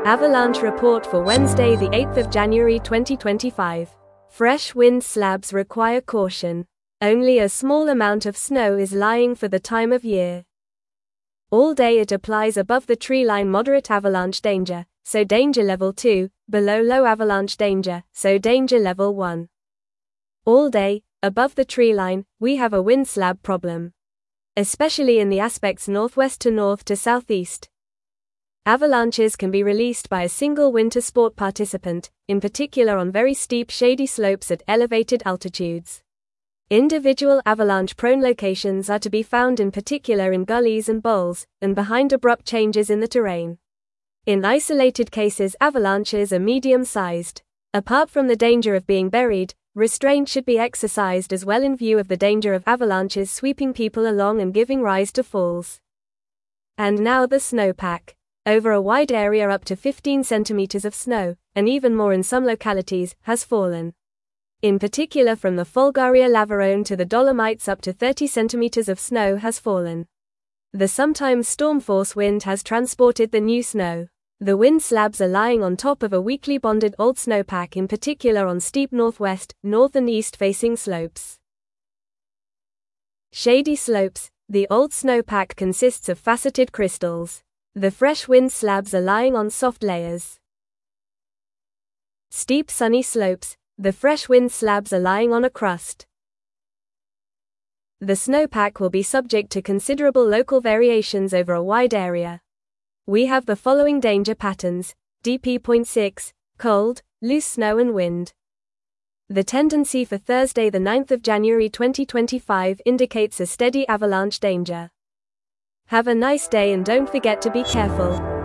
Avalanche report for Wednesday, the 8th of January 2025. Fresh wind slabs require caution. Only a small amount of snow is lying for the time of year. All day it applies above the tree line moderate avalanche danger, so danger level 2, below low avalanche danger, so danger level 1. All day, above the tree line, we have a wind slab problem. Especially in the aspects northwest to north to southeast. Avalanches can be released by a single winter sport participant, in particular on very steep shady slopes at elevated altitudes. Individual avalanche-prone locations are to be found in particular in gullies and bowls, and behind abrupt changes in the terrain. In isolated cases, avalanches are medium-sized. Apart from the danger of being buried, restraint should be exercised as well in view of the danger of avalanches sweeping people along and giving rise to falls. And now the snowpack. Over a wide area up to 15 centimeters of snow, and even more in some localities, has fallen. In particular from the Folgaria Lavarone to the Dolomites up to 30 centimeters of snow has fallen. The sometimes storm-force wind has transported the new snow. The wind slabs are lying on top of a weakly bonded old snowpack, in particular on steep northwest, north and east-facing slopes. Shady slopes. The old snowpack consists of faceted crystals. The fresh wind slabs are lying on soft layers. Steep sunny slopes. The fresh wind slabs are lying on a crust. The snowpack will be subject to considerable local variations over a wide area. We have the following danger patterns: DP.6, cold, loose snow and wind. The tendency for Thursday the 9th of January 2025 indicates a steady avalanche danger. Have a nice day and don't forget to be careful.